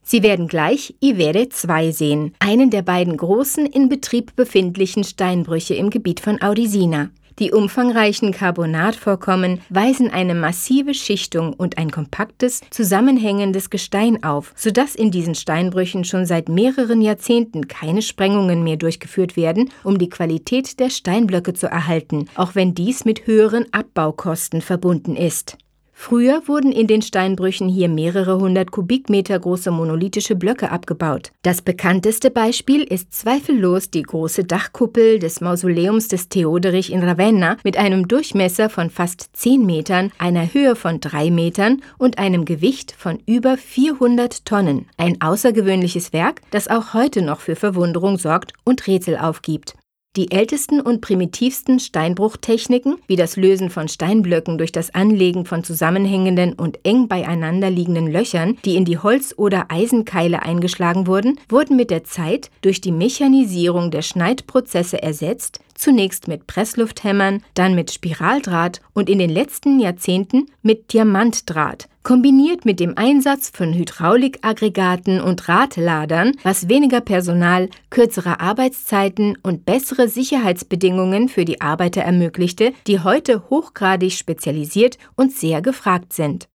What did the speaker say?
Sie werden gleich Ivere 2 sehen, einen der beiden großen in Betrieb befindlichen Steinbrüche im Gebiet von Audisina. Die umfangreichen Carbonatvorkommen weisen eine massive Schichtung und ein kompaktes, zusammenhängendes Gestein auf, sodass in diesen Steinbrüchen schon seit mehreren Jahrzehnten keine Sprengungen mehr durchgeführt werden, um die Qualität der Steinblöcke zu erhalten, auch wenn dies mit höheren Abbaukosten verbunden ist. Früher wurden in den Steinbrüchen hier mehrere hundert Kubikmeter große monolithische Blöcke abgebaut. Das bekannteste Beispiel ist zweifellos die große Dachkuppel des Mausoleums des Theoderich in Ravenna mit einem Durchmesser von fast 10 Metern, einer Höhe von 3 Metern und einem Gewicht von über 400 Tonnen. Ein außergewöhnliches Werk, das auch heute noch für Verwunderung sorgt und Rätsel aufgibt. Die ältesten und primitivsten Steinbruchtechniken, wie das Lösen von Steinblöcken durch das Anlegen von zusammenhängenden und eng beieinander liegenden Löchern, die in die Holz- oder Eisenkeile eingeschlagen wurden, wurden mit der Zeit durch die Mechanisierung der Schneidprozesse ersetzt, zunächst mit Presslufthämmern, dann mit Spiraldraht und in den letzten Jahrzehnten mit Diamantdraht, kombiniert mit dem Einsatz von Hydraulikaggregaten und Radladern, was weniger Personal, kürzere Arbeitszeiten und bessere Sicherheitsbedingungen für die Arbeiter ermöglichte, die heute hochgradig spezialisiert und sehr gefragt sind.